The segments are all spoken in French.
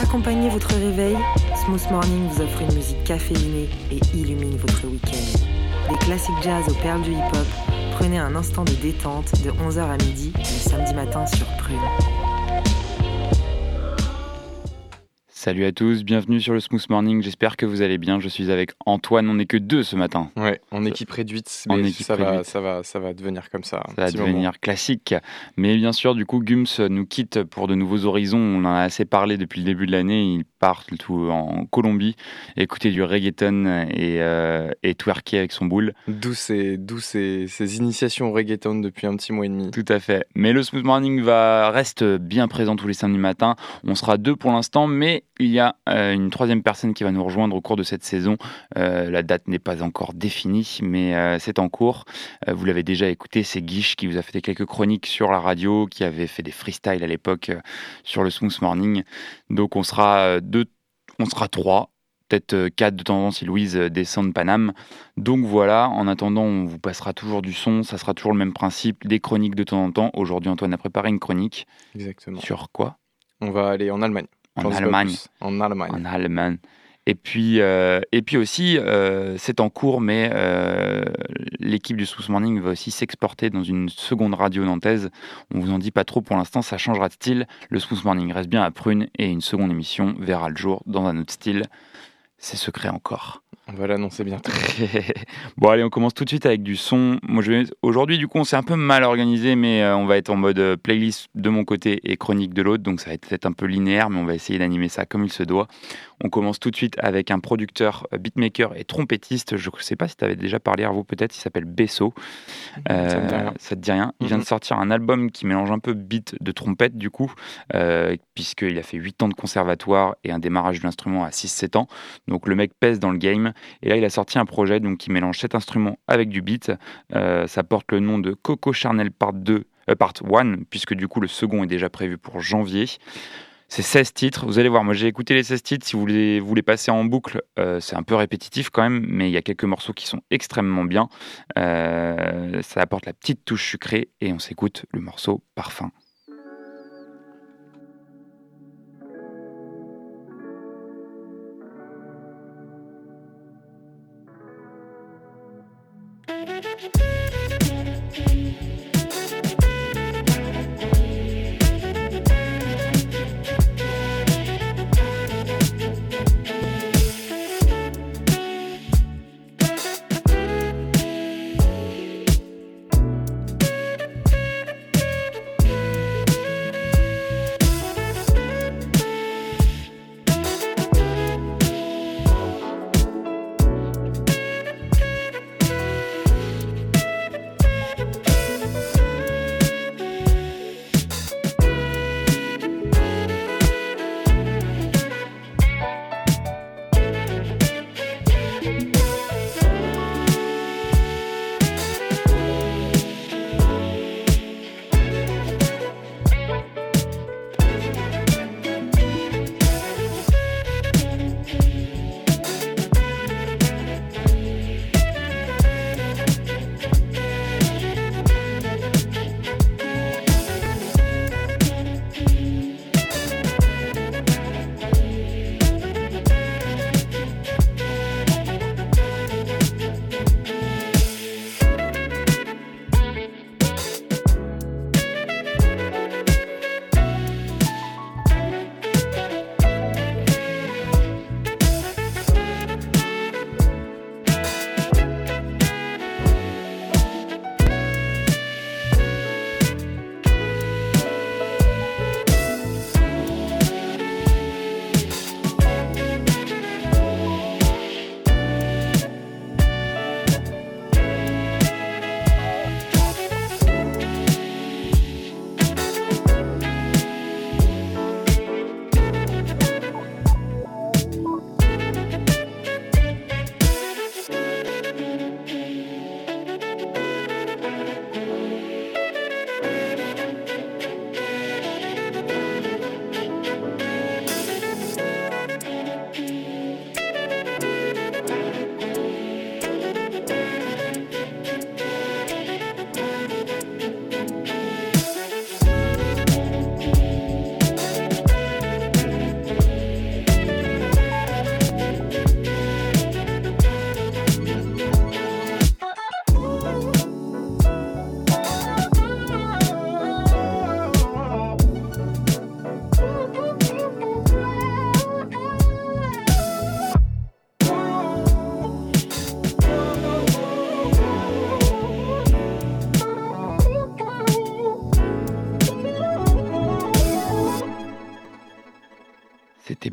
accompagnez votre réveil, Smooth Morning vous offre une musique caféinée et illumine votre week-end. Des classiques jazz aux perles du hip-hop, prenez un instant de détente de 11h à midi le samedi matin sur Prune. Salut à tous, bienvenue sur le Smooth Morning, j'espère que vous allez bien, je suis avec Antoine, on n'est que deux ce matin. Ouais, en équipe réduite, mais ça va devenir comme ça. Ça va devenir classique, mais bien sûr du coup Gums nous quitte pour de nouveaux horizons, on en a assez parlé depuis le début de l'année, il part tout en Colombie, écouter du reggaeton et twerker avec son boule. D'où ces initiations au reggaeton depuis un petit mois et demi. Tout à fait, mais le Smooth Morning reste bien présent tous les samedis matins, on sera deux pour l'instant, mais il y a une troisième personne qui va nous rejoindre au cours de cette saison. La date n'est pas encore définie, mais c'est en cours. Vous l'avez déjà écouté, c'est Guiche qui vous a fait quelques chroniques sur la radio, qui avait fait des freestyles à l'époque sur le Smooth Morning. Donc on sera trois, peut-être 4 de temps en temps si Louise descend de Paname. Donc voilà, en attendant, on vous passera toujours du son, ça sera toujours le même principe, des chroniques de temps en temps. Aujourd'hui, Antoine a préparé une chronique. Exactement. Sur quoi ? On va aller en Allemagne. En Allemagne. Et puis aussi, c'est en cours, mais l'équipe du Smooth Morning va aussi s'exporter dans une seconde radio nantaise. On vous en dit pas trop pour l'instant, ça changera de style. Le Smooth Morning reste bien à Prune et une seconde émission verra le jour dans un autre style. C'est secret encore. On va l'annoncer bientôt. Bon allez, on commence tout de suite avec du son. Aujourd'hui du coup on s'est un peu mal organisé, mais on va être en mode playlist de mon côté et chronique de l'autre, donc ça va être peut-être un peu linéaire, mais on va essayer d'animer ça comme il se doit. On commence tout de suite avec un producteur, beatmaker et trompettiste. Je ne sais pas si tu avais déjà parlé à vous, peut-être, il s'appelle Besso. Ça te dit rien. Il vient de sortir un album qui mélange un peu beat de trompette du coup, puisqu'il a fait 8 ans de conservatoire et un démarrage de l'instrument à 6-7 ans. Donc le mec pèse dans le game. Et là, il a sorti un projet donc, qui mélange cet instrument avec du beat. Ça porte le nom de Coco Charnel Part 1, puisque du coup, le second est déjà prévu pour janvier. C'est 16 titres. Vous allez voir, moi j'ai écouté les 16 titres. Si vous les passez en boucle, c'est un peu répétitif quand même, mais il y a quelques morceaux qui sont extrêmement bien. Ça apporte la petite touche sucrée et on s'écoute le morceau Parfum.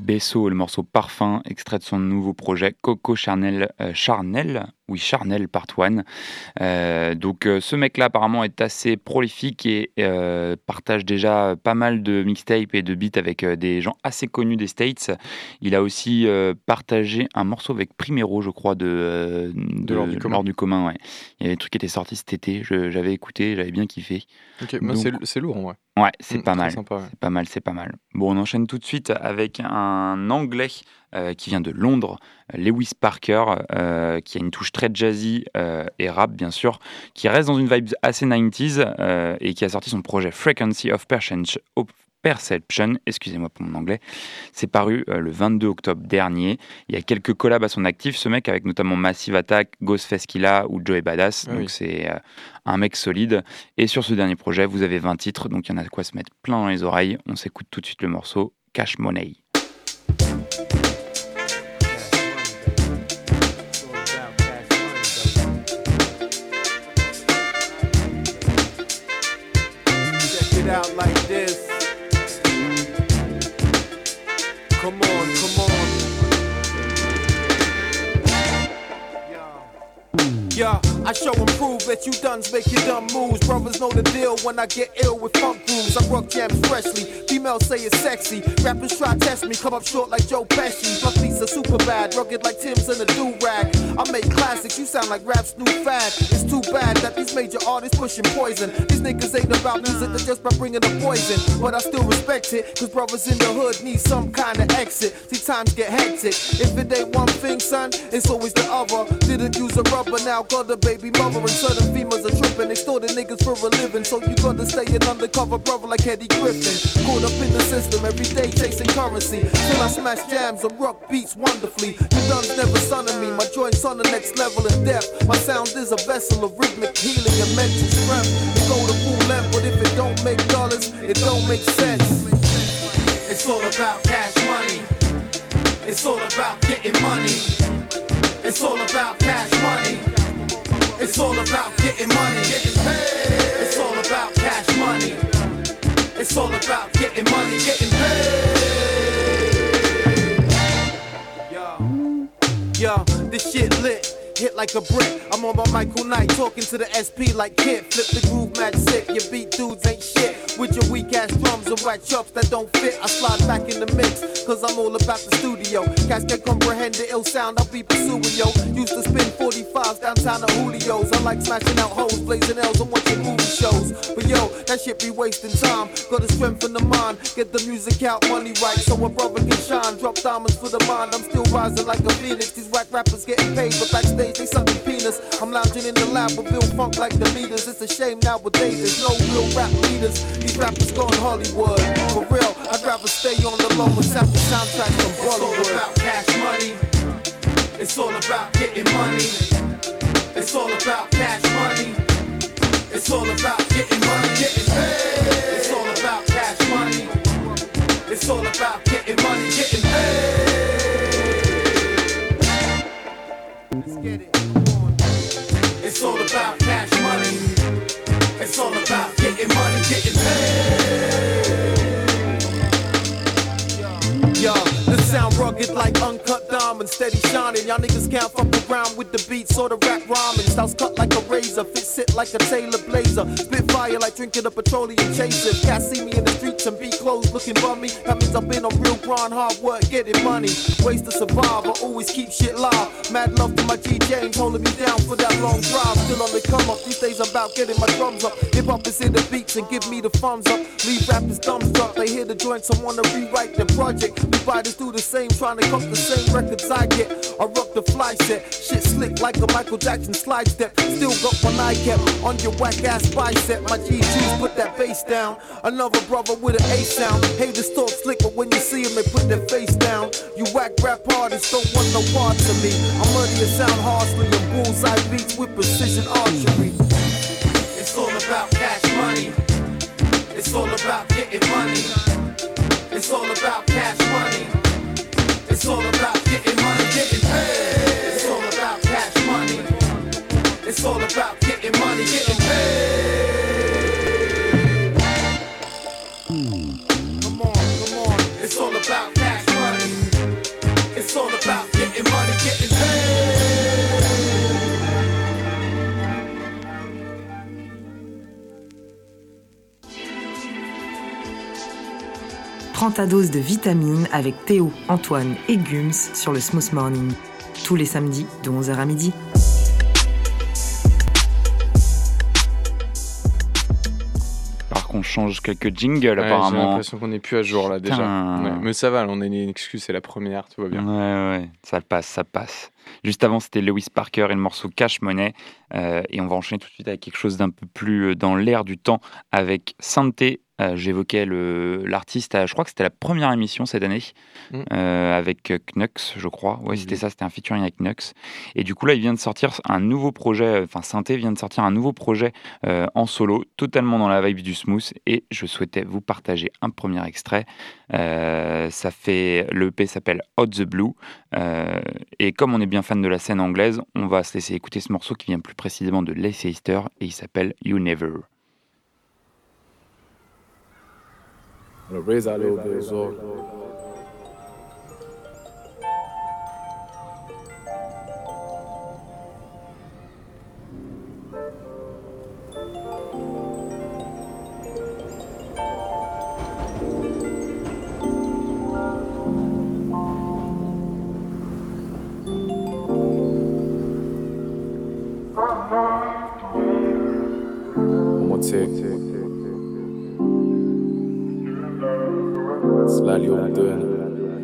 Besso, le morceau Parfum, extrait de son nouveau projet Coco Charnel, Charnel Part 1. Donc ce mec-là apparemment est assez prolifique et partage déjà pas mal de mixtapes et de beats avec des gens assez connus des States. Il a aussi partagé un morceau avec Primero, je crois, de L'Ordre du commun. Ouais. Il y avait des trucs qui étaient sortis cet été, j'avais écouté, j'avais bien kiffé. Ok, donc, c'est lourd en vrai. Ouais, c'est pas mal. Sympa, ouais. C'est pas mal. Bon, on enchaîne tout de suite avec un Anglais qui vient de Londres, Lewis Parker, qui a une touche très jazzy et rap, bien sûr, qui reste dans une vibe assez 90s et qui a sorti son projet Frequency of Perception, excusez-moi pour mon anglais. C'est paru le 22 octobre dernier. Il y a quelques collabs à son actif, ce mec, avec notamment Massive Attack, Ghostface Killah ou Joey Badass. Ah, donc oui. C'est un mec solide. Et sur ce dernier projet, vous avez 20 titres, donc il y en a de quoi se mettre plein dans les oreilles. On s'écoute tout de suite le morceau Cash Money. Out like this. Come on. Yeah, I show and prove that you duns make your dumb moves. Brothers know the deal when I get ill with funk grooves. I rock jams freshly, females say it's sexy. Rappers try test me, come up short like Joe Pesci. My beats are super bad, rugged like Tim's in a do-rag. I make classics, you sound like rap's new fad. It's too bad that these major artists pushing poison. These niggas ain't about music, they're just by bringing the poison. But I still respect it, cause brothers in the hood need some kind of exit. See, times get hectic. If it ain't one thing, son, it's always the other. Didn't use a rubber, now got a baby mother. And certain females are tripping, extorting niggas for a living. So you gotta stay an undercover brother like Eddie Griffin. Caught up in the system, every day chasing currency. Till I smash jams and rock beats wonderfully. You duns never son of me, my joints on the next level of depth. My sound is a vessel of rhythmic healing and mental strength. You go to full length, but if it don't make dollars, it don't make sense. It's all about cash money. It's all about getting money. It's all about cash money. It's all about getting money, getting paid. It's all about cash money. It's all about getting money, getting paid. Yo, this shit lit. Hit like a brick. I'm on my Michael Knight talking to the SP like Kid. Flip the groove mad sick. Your beat dudes ain't shit. With your weak ass drums and whack chops that don't fit. I slide back in the mix, cause I'm all about the studio. Cats can't comprehend the ill sound I'll be pursuing, yo. Used to spin 45s downtown at Julio's. I like smashing out hoes, blazing L's and watching movie shows. But yo, that shit be wasting time. Gotta strengthen the mind, get the music out, money right, so a brother can shine. Drop diamonds for the mind, I'm still rising like a phoenix. These whack rappers getting paid, but backstage they sucking penis. I'm lounging in the lab with Bill Funk like the meters. It's a shame nowadays there's no real rap leaders. These rappers gone Hollywood. For real, I'd rather stay on the low and sample soundtracks from Bollywood. It's all about cash money. It's all about getting money. It's all about cash money. It's all about getting money, getting paid. It's all about cash money. It's all about getting money, getting paid. Let's get it. It's all about cash money. It's all about getting money, getting paid. Yo, the sound rugged like uncut diamonds, steady shining. Y'all niggas can't fuck around with the beats or the rap rhyming. Styles cut like a razor, fits it like a Taylor blazer. Spit fire like drinking a petroleum chaser. Cats see me in the streets and be clothes looking bummy. That means I've been on real grind, hard work, getting money. Ways to survive, I always keep shit live. Mad love to my G James, holding me down for that long drive. Still on the come up, these days I'm about getting my drums up. Hip hop is in the beats and give me the thumbs up. Leave rappers dumbstruck, they hear the joints and wanna rewrite their project. We fighters do the same, trying to cop the same records I get. I rock the fly set, shit slick like a Michael Jackson slide step. Still got one eye kept on your whack ass bicep. My GGs put that bass down. Another brother with an A sound. Haters talk slick, but when you see them, they put their face down. You whack rap artists don't want no parts of me. I'm muddy and sound harshly and bullseye beats with precision archery. It's all about cash money. It's all about getting money. It's all about cash money. It's all about getting money, getting paid. It's all about cash money. It's all about getting money, getting paid. Come on. It's all about cash money. Prends ta dose de vitamines avec Théo, Antoine et Gums sur le Smooth Morning. Tous les samedis de 11h à midi. Qu'on change quelques jingles apparemment. J'ai l'impression qu'on n'est plus à jour là déjà. Ouais, mais ça va, on a une excuse, c'est la première, tout va bien. Ouais, ça passe. Juste avant, c'était Lewis Parker et le morceau Cash Money. Et on va enchaîner tout de suite avec quelque chose d'un peu plus dans l'air du temps avec Santé. J'évoquais l'artiste, je crois que c'était la première émission cette année, avec Knux, je crois. Ouais, c'était ça, c'était un featuring avec Knux. Et du coup, là, il vient de sortir un nouveau projet, Synthé vient de sortir un nouveau projet en solo, totalement dans la vibe du smooth. Et je souhaitais vous partager un premier extrait. Le EP s'appelle Hot the Blue. Et comme on est bien fan de la scène anglaise, on va se laisser écouter ce morceau qui vient plus précisément de Leicester et il s'appelle You Never. I'm gonna raise that a little bit as well. One more take. Slightly overdoing it.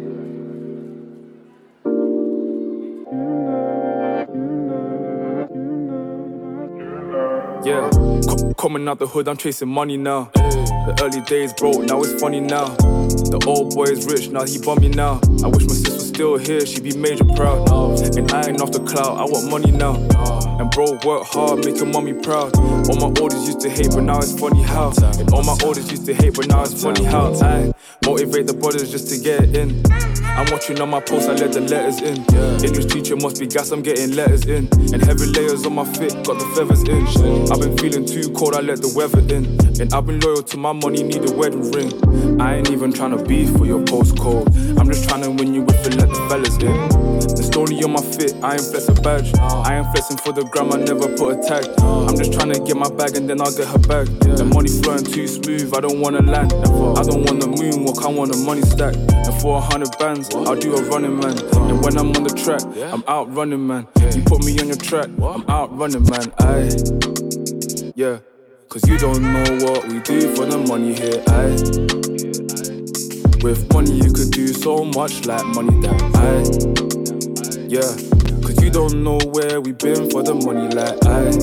Yeah, coming out the hood, I'm chasing money now. The early days broke, now it's funny now. The old boy is rich, now he bummy now. I wish my sis was still here, she'd be major proud. And I ain't off the cloud, I want money now. And bro, work hard, make your mommy proud. All my orders used to hate, but now it's funny how. And all my orders used to hate, but now it's funny how. I motivate the brothers just to get it in. I'm watching on my posts, I let the letters in. English teacher must be gas, I'm getting letters in. And heavy layers on my fit, got the feathers in. I've been feeling too cold, I let the weather in. And I've been loyal to my money, need a wedding ring. I ain't even tryna beef for your postcode. I'm just tryna win you with it, let the fellas in. The story on my fit, I ain't flex a badge. I ain't flexing for the gram, I never put a tag. I'm just tryna get my bag and then I'll get her bag. The money flowing too smooth, I don't wanna land. I don't want the moonwalk, I want the money stack. And for 100 bands, I'll do a running man. And when I'm on the track, I'm out running man. You put me on your track, I'm out running man. Yeah, cause you don't know what we do for the money here. With money you could do so much like money that yeah, cause you don't know where we been for the money like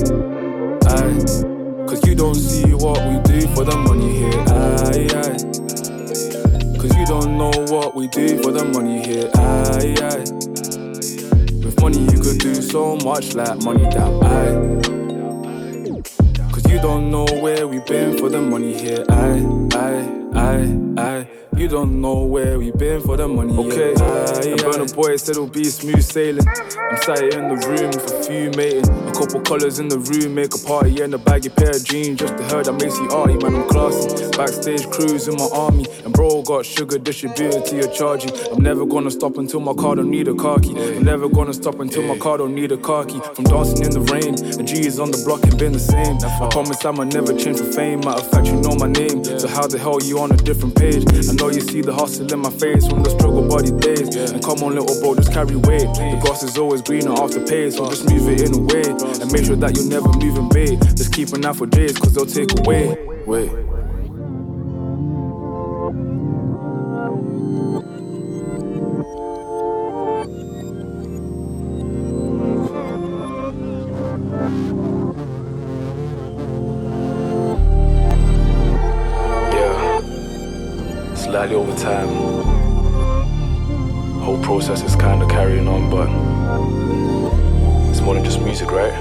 cause you don't see what we do for the money here. Cause you don't know what we do for the money here. With money you could do so much like money that cause you don't know where we been for the money here. You don't know where we been for the money. Okay, and Burna Boy said it'll be smooth sailing. I'm sat in the room with a few mating. A couple colours in the room, make a party and a baggy pair of jeans. Just to heard I'm Macy Artie, man, I'm classy. Backstage crews in my army. And bro got sugar distributed to your charging. I'm never gonna stop until my car don't need a car key. I'm never gonna stop until my car don't need a car key. From dancing in the rain, and G is on the block and been the same. I promise I'ma never change for fame. Matter of fact, you know my name. So how the hell you on a different page? I know you see the hustle in my face from the struggle body days. And come on little bro, just carry weight. The grass is always greener after pay, so just move it in a way. And make sure that you're never moving bait. Just keep an eye for days, cause they'll take away. Wait. Slightly over time, whole process is kind of carrying on, but it's more than just music, right?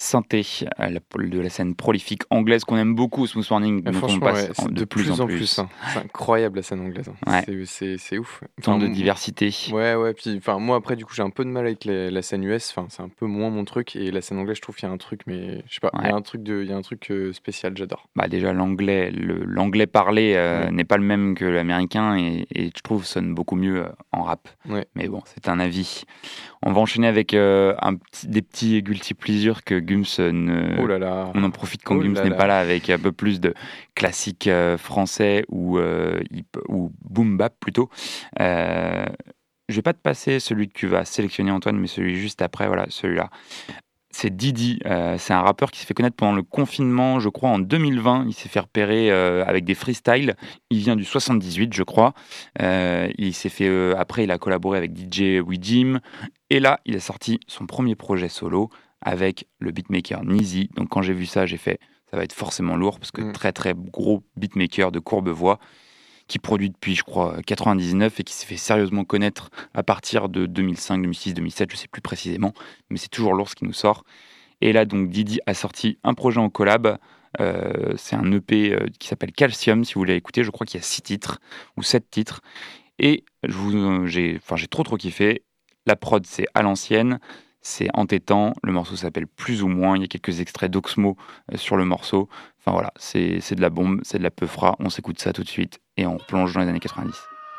synthé de la scène prolifique anglaise qu'on aime beaucoup, Smooth Morning, dont on passe de plus en plus. Hein. C'est incroyable la scène anglaise. Hein. Ouais. C'est ouf. Tant de diversité. Ouais. Puis, moi après du coup j'ai un peu de mal avec la scène US. Enfin c'est un peu moins mon truc et la scène anglaise je trouve qu'il y a un truc mais je sais pas. Il y a un truc spécial. J'adore. Bah déjà l'anglais parlé n'est pas le même que l'américain et je trouve sonne beaucoup mieux en rap. Ouais. Mais bon c'est un avis. On va enchaîner avec des petits guilty pleasures que Gums on en profite quand Gums n'est pas là avec un peu plus de classiques français ou boom bap plutôt. Je vais pas te passer celui que tu vas sélectionner Antoine, mais celui juste après, voilà, celui-là. C'est Didi, c'est un rappeur qui s'est fait connaître pendant le confinement, je crois en 2020. Il s'est fait repérer avec des freestyles. Il vient du 78, je crois. Il s'est fait après, il a collaboré avec DJ Wijim. Et là, il a sorti son premier projet solo avec le beatmaker Nizi. Donc quand j'ai vu ça, j'ai fait, ça va être forcément lourd parce que très très gros beatmaker de Courbevoie qui produit depuis, je crois, 99 et qui s'est fait sérieusement connaître à partir de 2005, 2006, 2007, je ne sais plus précisément, mais c'est toujours lourd ce qui nous sort. Et là, donc, Didi a sorti un projet en collab. C'est un EP qui s'appelle Calcium, si vous voulez écouter. Je crois qu'il y a 6 titres ou 7 titres. Et j'ai trop kiffé. La prod, c'est à l'ancienne. C'est entêtant, le morceau s'appelle Plus ou moins, il y a quelques extraits d'Oxmo sur le morceau. Enfin voilà, c'est de la bombe, c'est de la peufra, on s'écoute ça tout de suite et on plonge dans les années 90.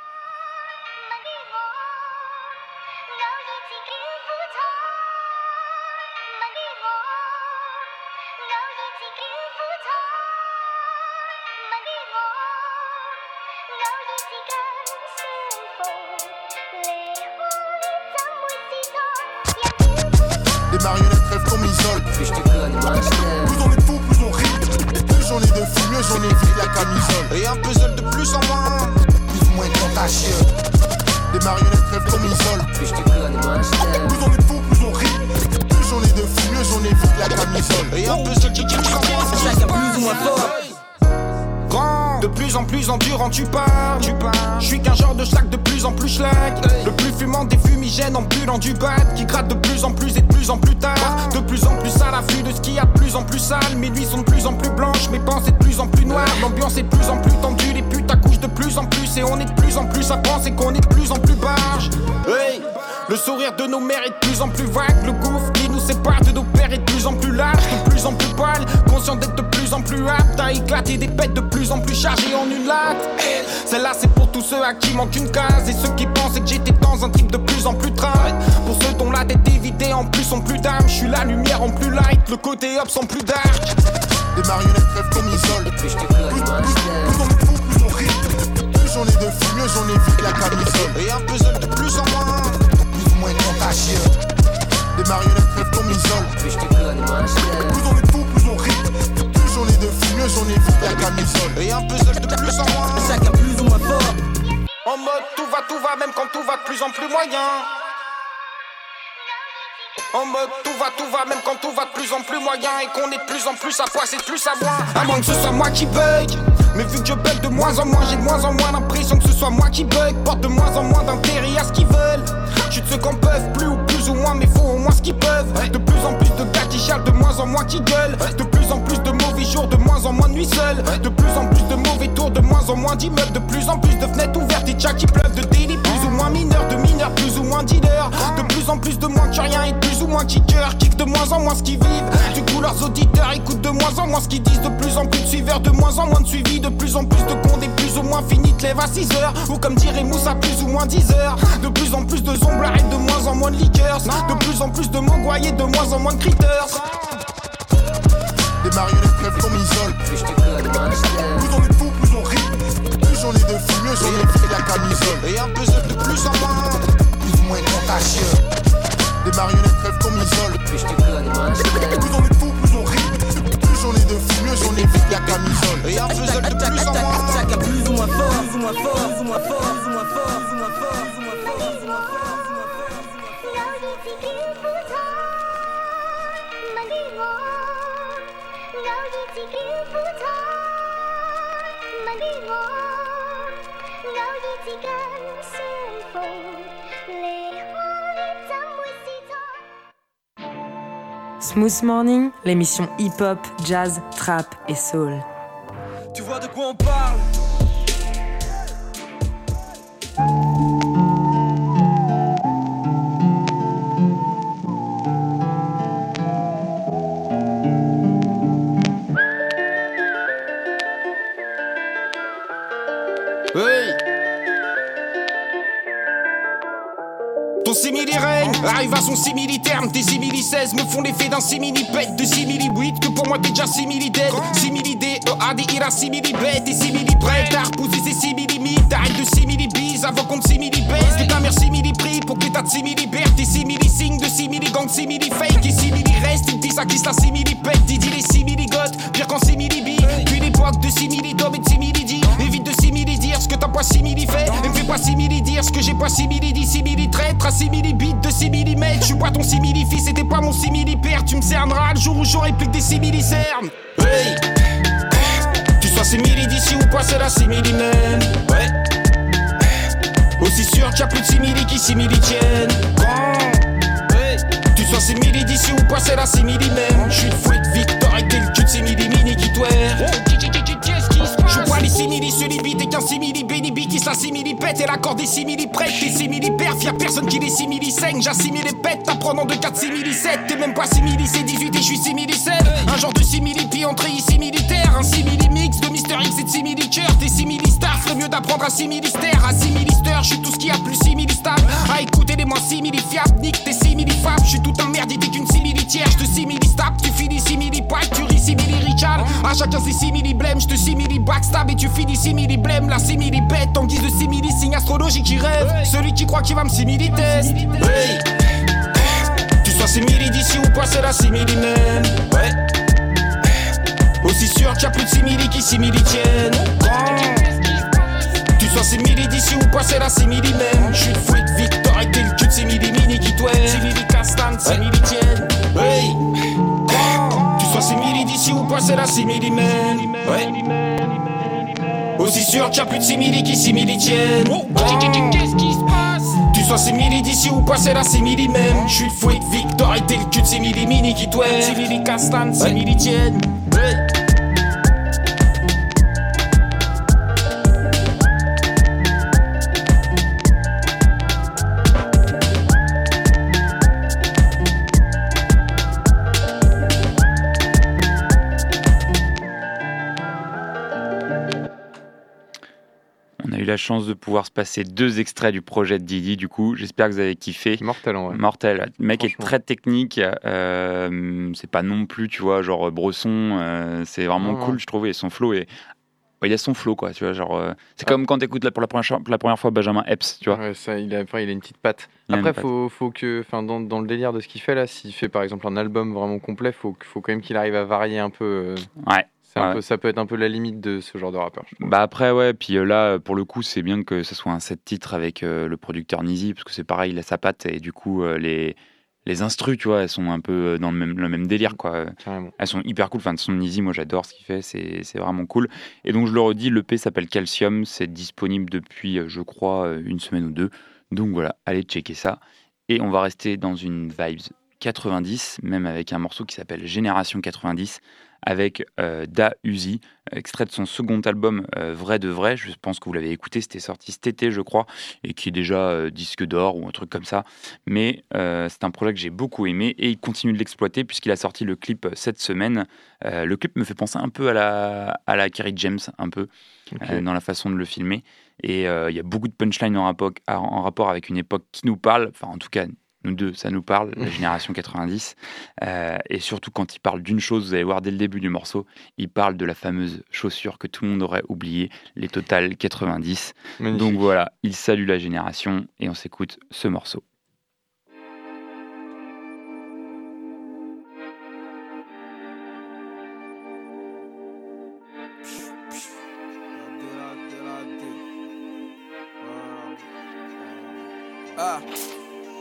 Les marionnettes rêvent qu'on m'isole. Plus on est fou, plus on rit. Plus j'en ai de fou, mieux j'en évite la camisole. Et un puzzle de plus en moins, plus ou moins contagieux. Les marionnettes rêvent qu'on m'isole. Plus on est fou, plus on rit. Plus j'en ai de fou, mieux j'en évite la camisole. Et un puzzle qui tient en moins, chacun plus ou moins fort. De plus en plus endurant tu parles. Je suis qu'un genre de sac de plus en plus schlag. Le plus fumant des fumigènes ambulant du bat, qui gratte de plus en plus et de plus en plus tard. De plus en plus à l'affût de ce qu'il y a de plus en plus sale. Mes nuits sont de plus en plus blanches, mes pensées de plus en plus noires. L'ambiance est de plus en plus tendue, les putes accouchent de plus en plus. Et on est de plus en plus à penser qu'on est de plus en plus barge. Hey, le sourire de nos mères est de plus en plus vague. Le gouffre qui nous sépare de nos pères est de plus en plus large, de plus en plus pâle, conscient d'être de plus en plus apte à éclater des bêtes de plus en plus chargées en une latte. Celle-là c'est pour tous ceux à qui manque une case et ceux qui pensaient que j'étais dans un trip de plus en plus trash. Pour ceux dont la tête est vidée en plus ont plus d'âme. Je suis la lumière en plus light, le côté up sans plus dark. Les marionnettes rêvent qu'on m'isole. Plus on est fou, plus on rit. Plus j'en ai de fou, mieux j'en évite la camisole. Et un puzzle de plus en moins, plus ou moins contagieux. Les marionnettes rêvent qu'on m'isole. Plus on est fou, plus on rit. Plus j'en ai de fou, mieux j'en évite la camisole. Et un puzzle de plus en moins, chacun plus ou moins fort. En mode tout va, même quand tout va de plus en plus moyen. En mode tout va, même quand tout va de plus en plus moyen. Et qu'on est de plus en plus à fois, c'est de plus à moins. À moins que ce soit moi qui bug. Mais vu que je bug de moins en moins, j'ai de moins en moins l'impression que ce soit moi qui bug. Porte de moins en moins d'intérêt à ce qu'ils veulent. Je suis de ceux qu'on peuvent plus ou plus ou moins, mais faut au moins ce qu'ils peuvent. De plus en plus de gars qui chialent, de moins en moins qui gueulent. De plus en plus de mauvais jours, de moins en moins de nuits seules. De plus en plus de mauvais tours, de moins en moins d'immeubles. De plus en plus de fenêtres ouvertes et de chats qui pleuvent. De délits plus ou moins mineurs, de mineurs plus ou moins dealers. De plus en plus de moins que rien et de plus ou moins kickers. Kick de moins en moins ce qu'ils vivent. Du coup leurs auditeurs écoutent de moins en moins ce qu'ils disent. De plus en plus de suiveurs, de moins en moins de suivi. De plus en plus de condés, plus ou moins finis, te lève à 6h. Ou comme dirait Moussa, plus ou moins 10h. De plus en plus de zomblard et de moins en moins de liqueurs. De plus en plus de mogwai et de moins en moins de critters. Les marionnettes rêvent qu'on m'isole. Plus on est fou, plus on rit. Plus j'en ai de fou, mieux j'en évite la camisole. Et un puzzle de plus en moins, plus ou moins contagieux. Les marionnettes rêvent qu'on m'isole. Plus on est fou, plus on rit. Plus j'en ai de fou, mieux j'en évite la camisole. Et un puzzle de plus en moins, chacun plus ou moins fort, plus ou moins fort, plus ou moins fort, plus ou moins fort, plus ou moins fort, plus ou moins fort, plus ou moins fort. Smooth Morning, l'émission hip-hop, jazz, trap et soul. Tu vois de quoi on parle? Hey. Ton simili-règne arrive à son simili-terme. Tes simili-16 me font l'effet d'un simili-pète de simili-8. Que pour moi t'es déjà simili-dead. Simili-D, E-A-D-I-R-A, simili-bête. Et simili-prête à repousser ses simili-mythes. T'arrêtes de simili-bise avant qu'on te simili-baisse. Que ta mère simili-prie pour que t'as de simili-berte. Tes simili-signes de simili-gang, simili-fake. Et simili-reste, une ça qui se la simili-pète. Didi les simili-goth, pire qu'en simili-bi. Puis l'époque de simili-dom et de simili-di. Évite de simili-dire ce que t'as pas simili-fait. Et me fais pas simili-dire ce que j'ai pas simili-dit. Simili-traître à simili-bite de simili-mètre. J'suis pas ton simili-fils et t'es pas mon simili-père. Tu me cerneras le jour où j'aurai plus que des simili-cernes. Hey. Tu sois simili d'ici ou pas, c'est la simili-même. Ouais. Aussi sûr qu'il y a plus de simili qui simili-tiennent. Hey. Tu sois simili d'ici ou pas, c'est la simili-même. J'suis de fouet de Victor et t'es le cul de simili-mini qui t'ouère. Je vois les simili se limite et qu'un simili bénibi qui se la simili pète et l'accord des simili prêtes. T'es simili perf, y'a personne qui les simili saigne. J'assimile les pètes, t'apprenant de 4 simili 7. T'es même pas simili, c'est 18 et j'suis simili 7. Un genre de simili pi entrée ici militaire. Un simili mix de Mister X et de simili cœur. T'es simili star, ferait mieux d'apprendre à simili-stère. À simili-steur, j'suis tout ce qu'il y a de plus simili-stable. À écouter les moins simili-fiables, nique tes simili-fables. J'suis tout un merde, t'es qu'une simili-tière. J'te simili-stab, tu finis simili-pack, tu ris simili-rical. À chacun ses simili-blême, j'te simili-backstab et tu finis simili-blême. La simili-bête en guise de simili-signe astrologique qui rêve. Celui qui croit qu'il va me simili-test. Hey. Tu sois simili d'ici ou pas, c'est la simili-même. Ouais. Aussi sûr qu'il y a plus de simili qui simili-tiennent. Tu sois simili d'ici ou pas, c'est la simili-même. J'suis de fouet de Victor et t'es le cul de simili-mini qui t'ouère. Simili-castan, simili-tienne. Hey. Tu sois simili d'ici ou pas, c'est la simili-même. Ouais. Aussi sûr qu'il y a plus de simili qui simili-tiennent. Qu'est-ce qui se passe? Tu sois simili d'ici ou pas, c'est la simili-même. J'suis le fouet de Victor et t'es le cul de simili-mini qui t'ouère. Simili-castan, simili-tienne. La chance de pouvoir se passer 2 extraits du projet de Didi, du coup j'espère que vous avez kiffé. Mortel en vrai. Mortel, le mec est très technique, c'est pas non plus tu vois genre Bresson, c'est vraiment cool je trouve et son flow est... il a son flow quoi, tu vois genre c'est comme quand t'écoutes pour la première fois Benjamin Epps, tu vois. Ouais, ça, il a une petite patte. Après faut que dans le délire de ce qu'il fait là, s'il fait par exemple un album vraiment complet, faut quand même qu'il arrive à varier un peu. Ouais. Ça peut être un peu la limite de ce genre de rappeur. Bah après ouais, puis là pour le coup c'est bien que ce soit un 7 titres avec le producteur Nizi parce que c'est pareil, il a sa patte et du coup les instrus tu vois elles sont un peu dans le même délire quoi. Carrément. Elles sont hyper cool, enfin de son Nizi moi j'adore ce qu'il fait, c'est vraiment cool. Et donc je le redis, l'EP s'appelle Calcium, c'est disponible depuis je crois une semaine ou 2, donc voilà, allez checker ça. Et on va rester dans une vibes 90, même avec un morceau qui s'appelle Génération 90 avec Da Uzi, extrait de son second album Vrai de Vrai, je pense que vous l'avez écouté, c'était sorti cet été je crois, et qui est déjà disque d'or ou un truc comme ça, mais c'est un projet que j'ai beaucoup aimé et il continue de l'exploiter puisqu'il a sorti le clip cette semaine. Le clip me fait penser un peu à la Kerry James, un peu, dans la façon de le filmer, et il y a beaucoup de punchlines en rapport avec une époque qui nous parle, enfin en tout cas nous deux, ça nous parle, la génération 90. Et surtout, quand il parle d'une chose, vous allez voir dès le début du morceau, il parle de la fameuse chaussure que tout le monde aurait oubliée, les Total 90. Magnifique. Donc voilà, il salue la génération et on s'écoute ce morceau.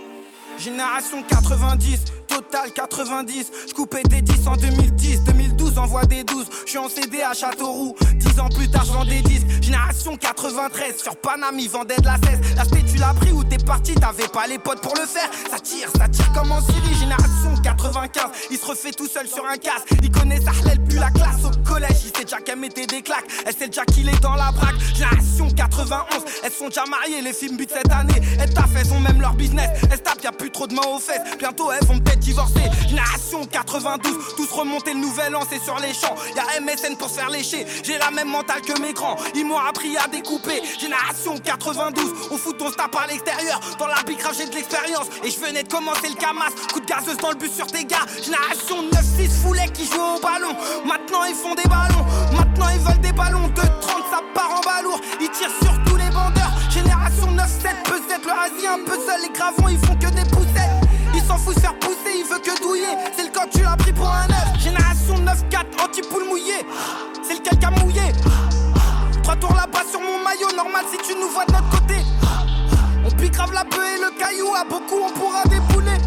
Génération 90, Total 90. J'coupais des 10 en 2010, 2012 nous envoie des 12. Je suis en CD à Châteauroux. 10 ans plus tard, je vends des disques. Génération 93, sur Paname, ils vendaient de la cesse. La sté, tu l'as pris ou t'es parti, t'avais pas les potes pour le faire. Ça tire comme en Syrie. Génération 95, il se refait tout seul sur un casque. Il connaît Sahlel, plus la classe au collège. Il sait déjà qu'elle mettait des claques. Elle sait déjà qu'il est dans la braque. Génération 91, elles sont déjà mariées. Les films butent cette année. Elles taffent, elles ont même leur business. Elles tapent, y'a plus trop de mains aux fesses. Bientôt elles vont peut-être divorcer. Génération 92, tous remonter le nouvel an, c'est sur les champs. Y'a MSN pour se faire lécher. J'ai la même mentale que mes grands. Ils m'ont appris à découper. Génération 92, on fout ton stap à l'extérieur. Dans la bicrave j'ai de l'expérience. Et je venais de commencer le camas. Coup de gazeuse dans le bus sur tes gars. Génération 9-6 foulets qui jouent au ballon. Maintenant ils font des ballons. Maintenant ils veulent des ballons. 2-30 ça part en balourd. Ils tirent sur tous les vendeurs. Génération 9-7 peut-être le Asie un peu seul. Les gravons ils font que des poussettes. Il s'en fout de faire pousser, il veut que douiller. C'est le code, tu l'as pris pour un œuf. Génération 9-4, anti-poule mouillé. C'est lequel qui a mouillé. 3 tours là-bas sur mon maillot. Normal si tu nous vois de notre côté. On pique grave la bœuf et le caillou. À beaucoup on pourra dépouler.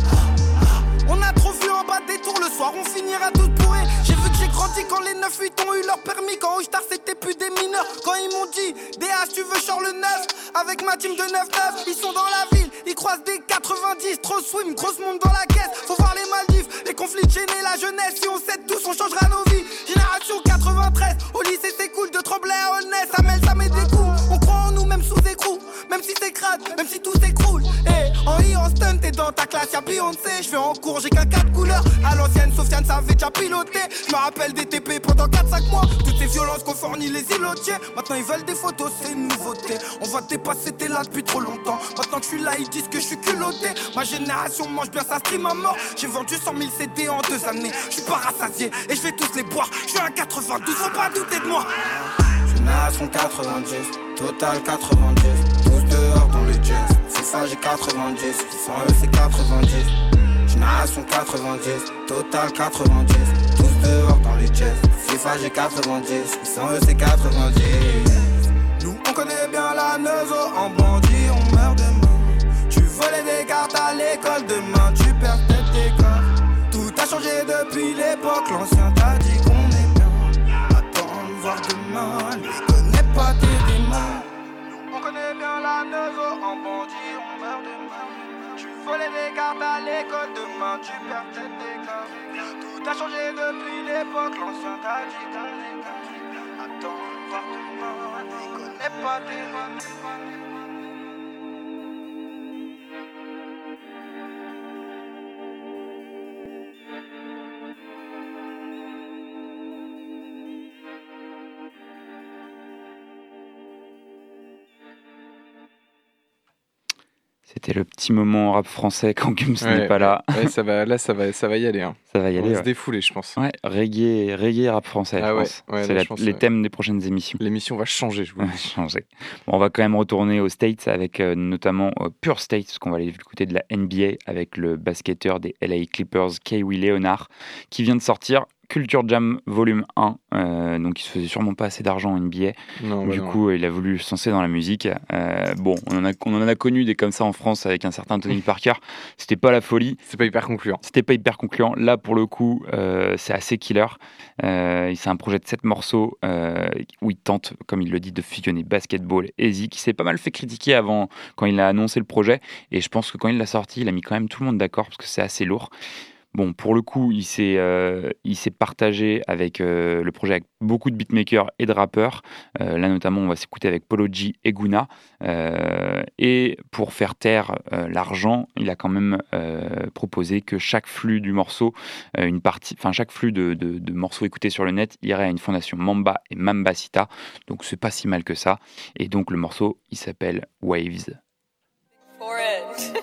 On a trop vu en bas des tours. Le soir on finira tous bourrés. J'ai vu que j'ai grandi quand les 9-8 ont eu leur permis. Quand Oishtar c'était plus des mineurs. Quand ils m'ont dit DH tu veux genre le 9. Avec ma team de 9-9 ils sont dans la ville. Ils croisent des 90. Trop swim, grosse monde dans la caisse. Faut voir les Maldives, les conflits de gêner la jeunesse. Si on s'aide tous on changera nos vies. Génération 93, au lycée c'est cool. De Tremblay à Aulnay, ça met des coups. On croit en nous même sous écrou. Même si c'est crade, même si tout s'écroule. En I en stun t'es dans ta classe y'a Beyoncé. J'vais en cours, j'ai qu'un 4 couleurs. À l'ancienne, Sofiane savait déjà piloter. J'me rappelle des TP pendant 4-5 mois. Toutes ces violences qu'ont fourni les îlotiers. Maintenant ils veulent des photos, c'est une nouveauté. On va te dépasser, t'es là depuis trop longtemps. Maintenant que je suis là, ils disent que je suis culotté. Ma génération mange bien sa stream à mort. J'ai vendu 100 000 CD en 2 années. J'suis pas rassasié et je vais tous les boire. J'suis un 92, faut pas douter de moi. Génération 90, total 90. Tous dehors dans le jazz. C'est ça, j'ai 90. Sans eux, c'est 90. Génération 90, total 90. Tous dehors dans le jazz. C'est ça, j'ai 90. Sans eux, c'est 90. Nous, on connaît bien la neuzo. En bandit, on meurt demain. Tu volais des cartes à l'école, demain tu perds peut-être tes cartes. Tout a changé depuis l'époque. L'ancien t'a dit qu'on est bien. Attends de voir demain. Lui connaît pas tes démons. On connaît bien la neuzo. En bandit, on meurt demain. Tu volais des cartes à l'école, demain tu perds peut-être tes cartes. Tout a changé depuis l'époque. L'ancien t'a dit qu'on est bien. Attends de voir demain. Lui connaît pas tes démons. C'était le petit moment rap français quand Gums n'est pas là. Ouais, ça va y aller. Hein. Ça va y aller. On va se défouler, je pense. Ouais, reggae rap français. Je pense. Ouais, c'est les thèmes des prochaines émissions. L'émission va changer, je vous le dis. Changer. Bon, on va quand même retourner aux States avec notamment Pure States, parce qu'on va aller du côté de la NBA avec le basketteur des LA Clippers, Kawhi Leonard, qui vient de sortir Culture Jam Volume 1, donc il se faisait sûrement pas assez d'argent en NBA. Du coup, il a voulu se lancer dans la musique. Bon, on en a connu des comme ça en France avec un certain Tony Parker. C'était pas la folie. C'était pas hyper concluant. Là, pour le coup, c'est assez killer. C'est un projet de 7 morceaux où il tente, comme il le dit, de fusionner basketball et Easy, qui s'est pas mal fait critiquer avant quand il a annoncé le projet. Et je pense que quand il l'a sorti, il a mis quand même tout le monde d'accord parce que c'est assez lourd. Bon, pour le coup, il s'est partagé avec le projet avec beaucoup de beatmakers et de rappeurs. Là, notamment, on va s'écouter avec Polo G et Guna. Et pour faire taire l'argent, il a quand même proposé que chaque flux du morceau, chaque flux de morceaux écoutés sur le net irait à une fondation Mamba et Mambasita. Donc, c'est pas si mal que ça. Et donc, le morceau, il s'appelle Waves. For it.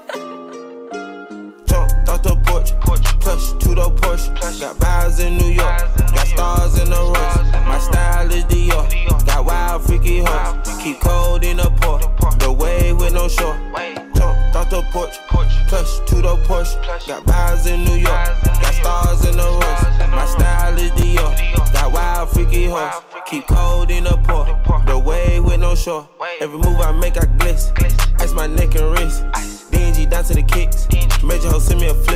Off the porch, push to the Porsche. Got vibes in New York, got stars in the rush. My style is Dior, got wild freaky horse. Keep cold in the port, the wave with no shore. Jump off the porch, push to the Porsche. Got vibes in New York, got stars in the rush. My style is Dior, got wild freaky horse. Keep cold in the port, the wave with no shore. Every move I make I gliss, ice my neck and wrist. DNG down to the kicks, major hoe send me a flick.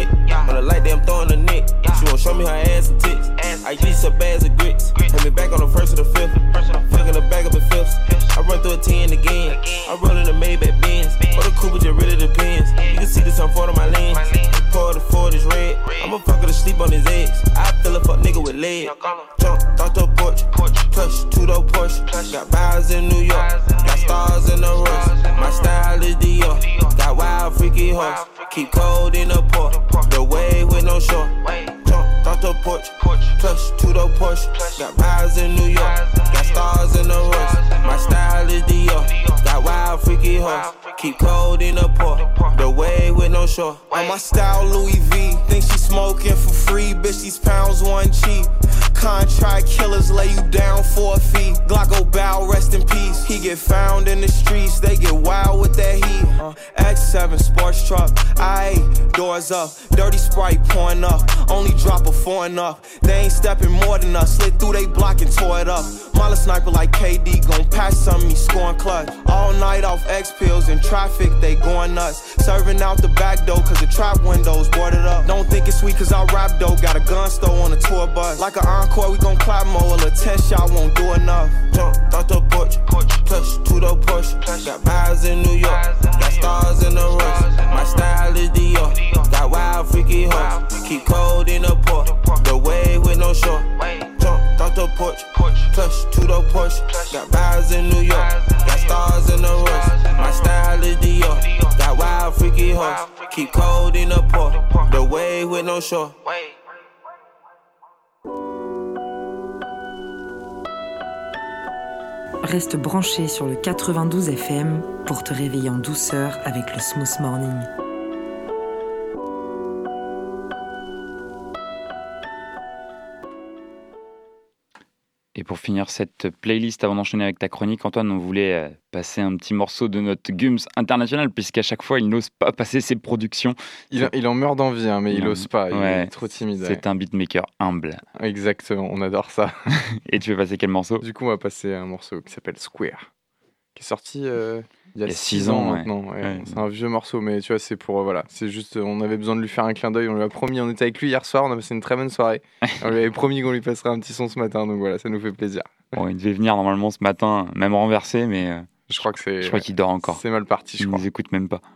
On the light, I'm throwing the neck. She won't show me her ass and tits. I lease her bags of grits. Hit me back on the first or the fifth. Fucking the back up in fifths. I run through a 10 again. I roll in the Maybach Benz. Or the Cooper just really depends. You can see this on Ford on my lens. Pour the Ford is red. I'ma fuck her to sleep on his eggs. I feel a fuck nigga with legs. Jump off the porch. Plush, two-door Porsche. Got buyers in New York. Got stars in the rush. My style is Dior. Got wild freaky horse. Keep cold in the port. The wave with no shore. Jump off the porch. Plush, two-door Porsche. Got buyers in New York. Got stars in the rush. My style is Dior. Got wild freaky horse. Keep cold in the port. The wave with no shore. On my style Louis V. Think she smoking for free. Bitch, these pounds one cheap. Contract killers lay you down for a fee. Glocko bow, rest in peace. He get found in the streets, they get wild with that heat. X7 sports truck, doors up. Dirty Sprite pouring up, only drop a 4 and up. They ain't stepping more than us, slid through they block and tore it up. Mala sniper like KD, gon' pass some, me scoring clutch. All night off X pills in traffic, they going nuts. Serving out the back door, cause the trap windows boarded up. Don't think it's sweet cause I rap though, got a gun store on a tour bus. Like an encore, we gon' clap more, a little 10 shot won't do enough. Jump off the porch, plush, two-door Porsche. Got buyers in New York, got stars in the rush. My style is Dior, got wild freaky horse. Keep cold in the port, the wave with no shore. Jump off the porch, plush, two-door Porsche. Got buyers in New York, got stars in the rush. My style is Dior, got wild freaky horse. Keep cold in the port, the wave with no shore. Reste branché sur le 92 FM pour te réveiller en douceur avec le Smooth Morning. Et pour finir cette playlist, avant d'enchaîner avec ta chronique, Antoine, on voulait passer un petit morceau de notre Gums international, puisqu'à chaque fois, il n'ose pas passer ses productions. Il en meurt d'envie, hein, mais il n'ose pas, il est trop timide. C'est un beatmaker humble. Exactement, on adore ça. Et tu veux passer quel morceau ? Du coup, on va passer un morceau qui s'appelle Square, qui est sorti il y a 6 ans maintenant. Ouais. C'est un vieux morceau, mais tu vois, c'est pour c'est juste, on avait besoin de lui faire un clin d'œil. On lui a promis, on était avec lui hier soir, on a passé une très bonne soirée. On lui avait promis qu'on lui passerait un petit son ce matin, donc voilà, ça nous fait plaisir. Bon, il devait venir normalement ce matin, même renversé, mais je crois qu'il dort encore. C'est mal parti, je crois. Il nous écoute même pas.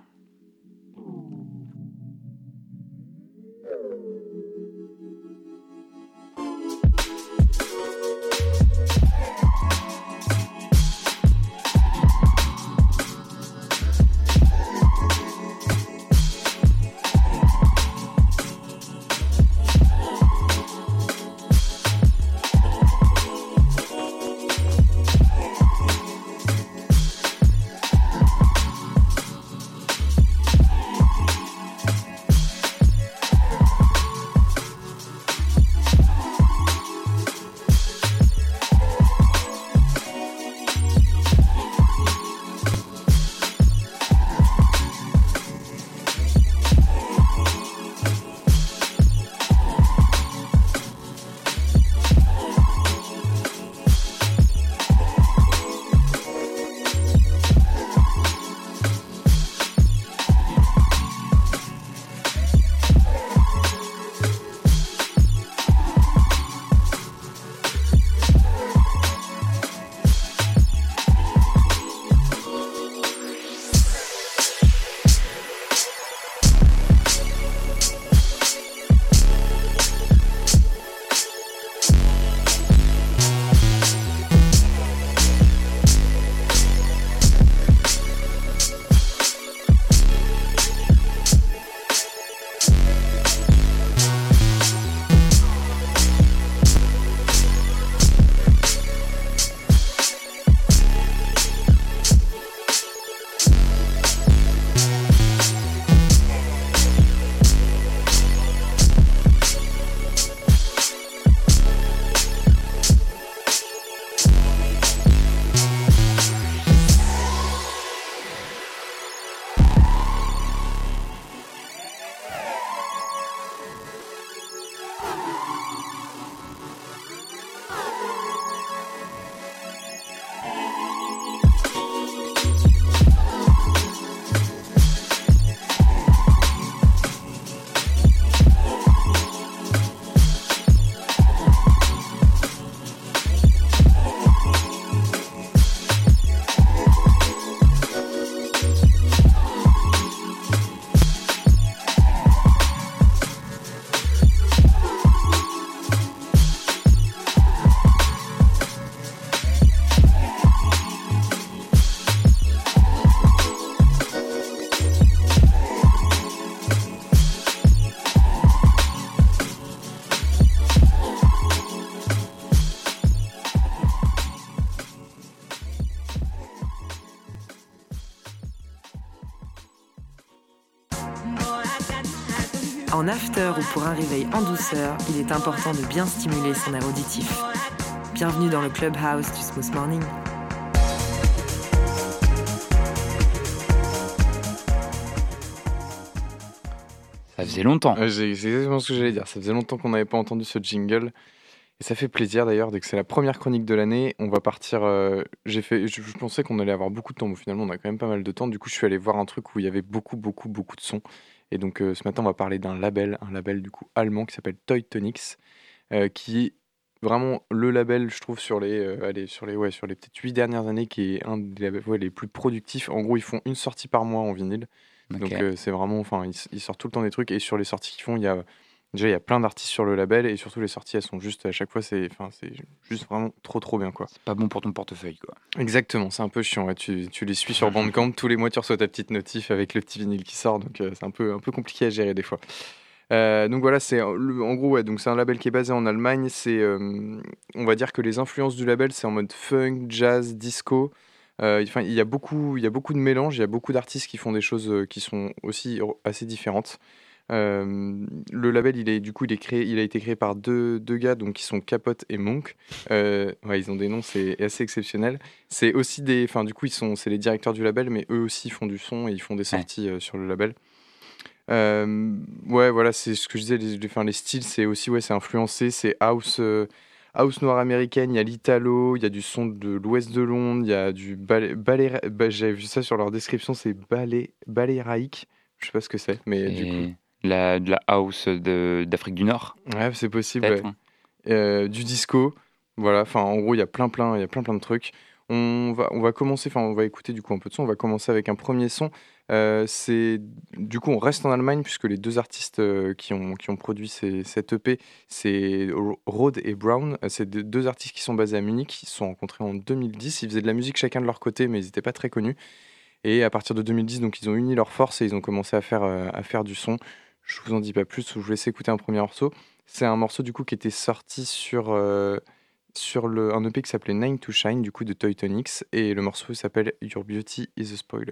En after ou pour un réveil en douceur, il est important de bien stimuler son air auditif. Bienvenue dans le Clubhouse du Smooth Morning. Ça faisait longtemps. C'est exactement ce que j'allais dire. Ça faisait longtemps qu'on n'avait pas entendu ce jingle. Et ça fait plaisir d'ailleurs, dès que c'est la première chronique de l'année, on va partir. Je pensais qu'on allait avoir beaucoup de temps, mais finalement on a quand même pas mal de temps. Du coup, je suis allé voir un truc où il y avait beaucoup de sons. Et donc ce matin, on va parler d'un label, un label du coup allemand qui s'appelle Toy Tonics, qui est vraiment le label, je trouve, sur les peut-être 8 dernières années, qui est un des labels les plus productifs. En gros, ils font une sortie par mois en vinyle. Okay. Donc c'est vraiment, ils sortent tout le temps des trucs. Et sur les sorties qu'ils font, il y a plein d'artistes sur le label, et surtout les sorties, elles sont juste à chaque fois, c'est juste vraiment trop bien, quoi. C'est pas bon pour ton portefeuille, quoi. Exactement, c'est un peu chiant. Ouais. Tu les suis sur Bandcamp, tous les mois tu reçois ta petite notif avec le petit vinyle qui sort, donc c'est un peu compliqué à gérer des fois. Donc voilà, en gros, ouais, donc c'est un label qui est basé en Allemagne. On va dire que les influences du label, c'est en mode funk, jazz, disco. Il y a beaucoup de mélanges, il y a beaucoup d'artistes qui font des choses qui sont aussi assez différentes. Le label, il a été créé par deux gars, donc qui sont Capote et Monk. Ils ont des noms, c'est assez exceptionnel. C'est aussi c'est les directeurs du label, mais eux aussi font du son et ils font des sorties sur le label. Voilà, c'est ce que je disais. Les styles, c'est aussi c'est influencé, c'est house noire américaine. Il y a l'italo, il y a du son de l'ouest de Londres, il y a du ballet. J'avais vu ça sur leur description, c'est ballet raïque. Je sais pas ce que c'est, mais du coup. De la house d'Afrique du Nord. Ouais, c'est possible. Ouais. Du disco, voilà. Enfin, en gros, il y a plein de trucs. On va commencer. Enfin, on va écouter du coup un peu de son. On va commencer avec un premier son. Du coup, on reste en Allemagne puisque les deux artistes qui ont produit cette EP, c'est Rode et Brown. C'est deux artistes qui sont basés à Munich. Ils se sont rencontrés en 2010. Ils faisaient de la musique chacun de leur côté, mais ils n'étaient pas très connus. Et à partir de 2010, donc ils ont uni leurs forces et ils ont commencé à faire du son. Je vous en dis pas plus, je vous laisse écouter un premier morceau. C'est un morceau du coup qui était sorti sur un EP qui s'appelait Nine to Shine, du coup de Toy Tonics, et le morceau s'appelle Your Beauty is a Spoiler.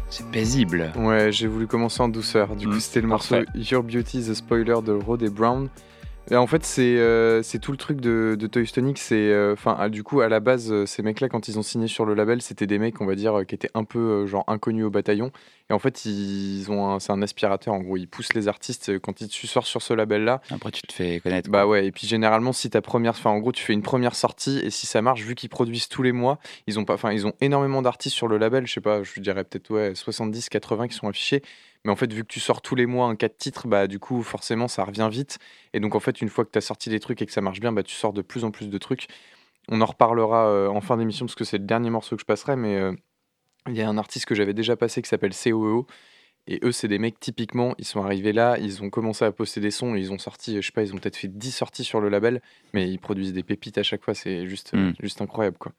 C'est paisible. Ouais, j'ai voulu commencer en douceur. Du coup, c'était le morceau Your Beauty, The Spoiler de Rod et Brown. Et en fait, c'est tout le truc de Toy Stonic. Du coup, à la base, ces mecs-là, quand ils ont signé sur le label, c'était des mecs, on va dire, qui étaient un peu genre inconnus au bataillon. Et en fait, c'est un aspirateur. En gros, ils poussent les artistes quand tu sors sur ce label-là. Après, tu te fais connaître. Bah ouais. Et puis généralement, si en gros, tu fais une première sortie et si ça marche, vu qu'ils produisent tous les mois, ils ont énormément d'artistes sur le label. Je sais pas, je dirais peut-être 70, 80 qui sont affichés. Mais en fait, vu que tu sors tous les mois un 4 titres, bah du coup, forcément, ça revient vite. Et donc, en fait, une fois que tu as sorti des trucs et que ça marche bien, bah tu sors de plus en plus de trucs. On en reparlera en fin d'émission parce que c'est le dernier morceau que je passerai. Mais il y a un artiste que j'avais déjà passé qui s'appelle COEO. Et eux, c'est des mecs, typiquement, ils sont arrivés là, ils ont commencé à poster des sons, ils ont sorti, je sais pas, ils ont peut-être fait 10 sorties sur le label, mais ils produisent des pépites à chaque fois, c'est juste incroyable, quoi.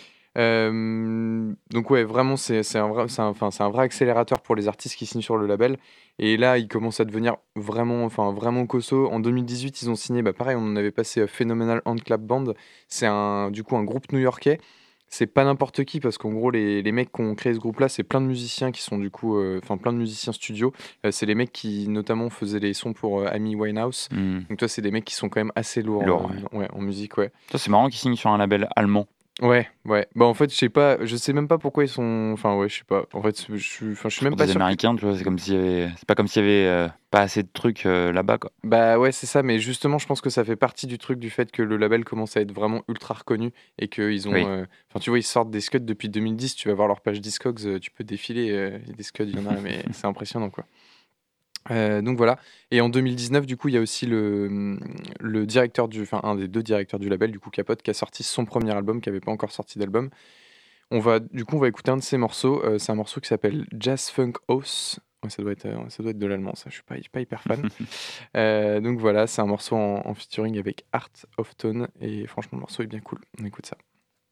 Donc ouais, vraiment c'est un vrai accélérateur pour les artistes qui signent sur le label. Et là ils commencent à devenir vraiment costaud. En 2018 ils ont signé, pareil, on en avait passé Phenomenal Handclap Band. C'est un groupe new-yorkais. C'est pas n'importe qui parce qu'en gros les mecs qui ont créé ce groupe là, c'est plein de musiciens qui sont plein de musiciens studio. C'est les mecs qui notamment faisaient les sons pour Amy Winehouse. Donc toi c'est des mecs qui sont quand même assez lourds en musique. Ouais. Toi c'est marrant qu'ils signent sur un label allemand. Ouais. Bah en fait, je sais même pas pourquoi ils sont. Enfin ouais, je sais pas. En fait, je suis même pas sûr. Les Américains, tu vois, c'est pas comme s'il y avait pas assez de trucs là-bas, quoi. Bah ouais, c'est ça. Mais justement, je pense que ça fait partie du truc du fait que le label commence à être vraiment ultra reconnu et qu'ils ont. Tu vois, ils sortent des scuds depuis 2010. Tu vas voir leur page Discogs, tu peux défiler des scuds, il y en a, mais c'est impressionnant, quoi. Donc voilà. Et en 2019, du coup, il y a aussi un des deux directeurs du label, du coup Capote, qui a sorti son premier album, qui n'avait pas encore sorti d'album. On va écouter un de ses morceaux. C'est un morceau qui s'appelle Jazz Funk House. Ouais, ça doit être de l'allemand, ça. Je suis pas hyper fan. Donc voilà, c'est un morceau en featuring avec Art of Tone. Et franchement, le morceau est bien cool. On écoute ça.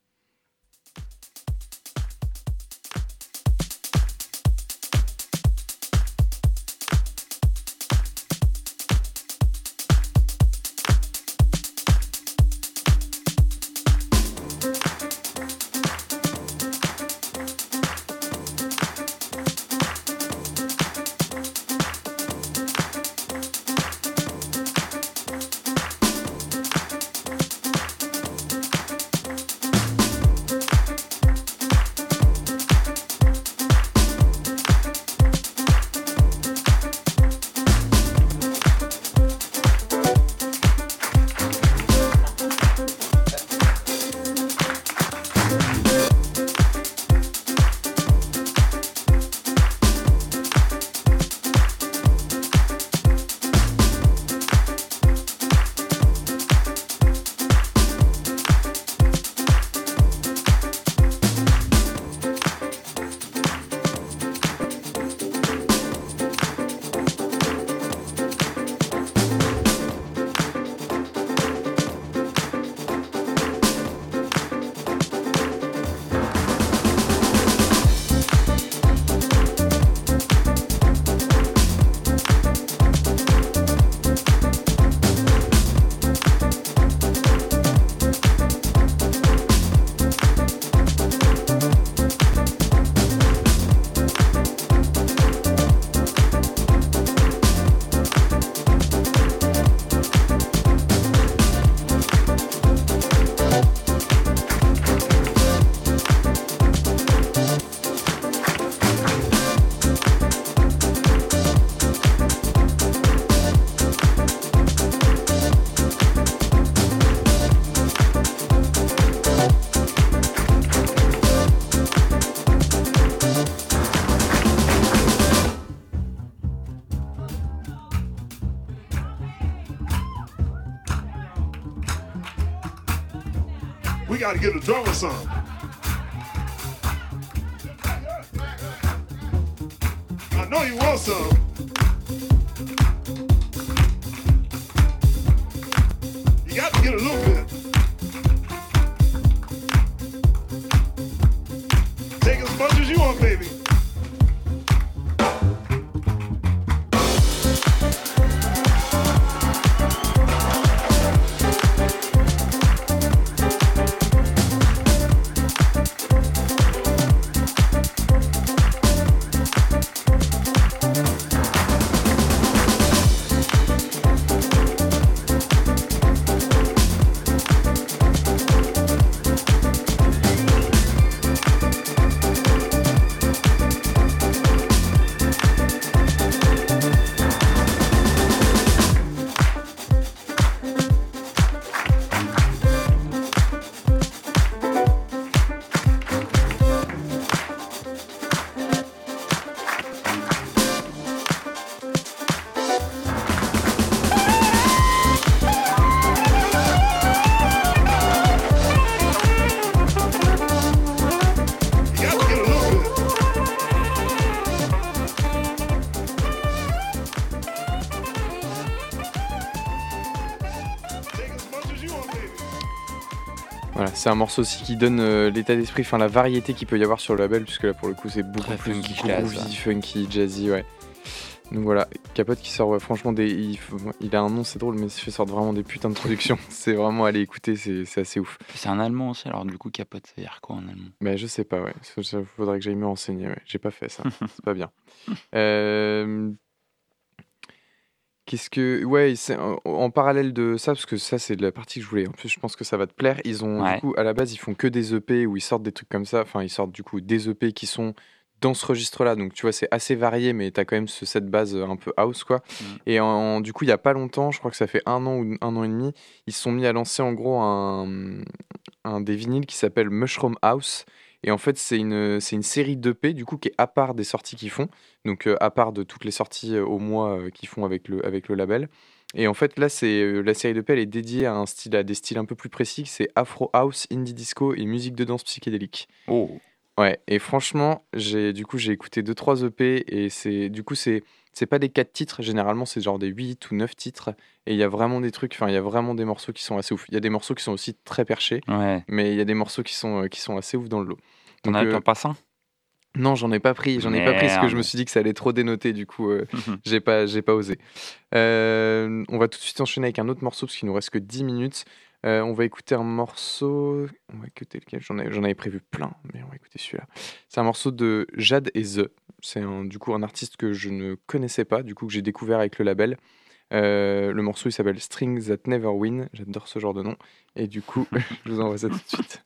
We got to get a drummer some. I know you want some. You got to get a little bit. Take as much as you want, baby. C'est un morceau aussi qui donne l'état d'esprit, enfin la variété qu'il peut y avoir sur le label, puisque là pour le coup c'est beaucoup plus funky, groovy, funky, jazzy, ouais. Donc voilà, Capote qui sort franchement il a un nom, c'est drôle, mais il fait sortir vraiment des putains de productions. C'est vraiment aller écouter, c'est assez ouf. C'est un allemand aussi, alors du coup Capote, ça veut dire quoi en allemand? Bah je sais pas, ouais. Ça, faudrait que j'aille me renseigner, ouais. J'ai pas fait ça, c'est pas bien. Qu'est-ce que... Ouais, c'est en parallèle de ça, parce que ça, c'est la partie que je voulais. En plus, je pense que ça va te plaire. Ils ont, du coup, à la base, ils font que des EP où ils sortent des trucs comme ça. Enfin, ils sortent, du coup, des EP qui sont dans ce registre-là. Donc, tu vois, c'est assez varié, mais t'as quand même cette base un peu house, quoi. Et du coup, il y a pas longtemps, je crois que ça fait 1 an ou 1 an et demi, ils se sont mis à lancer, en gros, un des vinyles qui s'appelle Mushroom House. Et en fait, c'est une série d'EP, du coup, qui est à part des sorties qu'ils font. Donc, à part de toutes les sorties au mois qu'ils font avec le label. Et en fait, là, la série d'EP, elle est dédiée à des styles un peu plus précis. C'est Afro House, Indie Disco et musique de danse psychédélique. Oh. Ouais, et franchement, j'ai écouté 2-3 EP. Et c'est pas des 4 titres. Généralement, c'est genre des 8 ou 9 titres. Et il y a vraiment des trucs, il y a vraiment des morceaux qui sont assez ouf. Il y a des morceaux qui sont aussi très perchés. Ouais. Mais il y a des morceaux qui sont assez ouf dans le lot. T'en as un passant? Non, j'en ai pas pris parce que je me suis dit que ça allait trop dénoter, du coup j'ai pas osé. On va tout de suite enchaîner avec un autre morceau parce qu'il nous reste que 10 minutes. On va écouter un morceau, on va écouter lequel, j'en avais prévu plein, mais on va écouter celui-là. C'est un morceau de Jade et The. C'est du coup un artiste que je ne connaissais pas, du coup que j'ai découvert avec le label. Le morceau il s'appelle Strings That Never Win, j'adore ce genre de nom, et du coup je vous envoie ça tout de suite.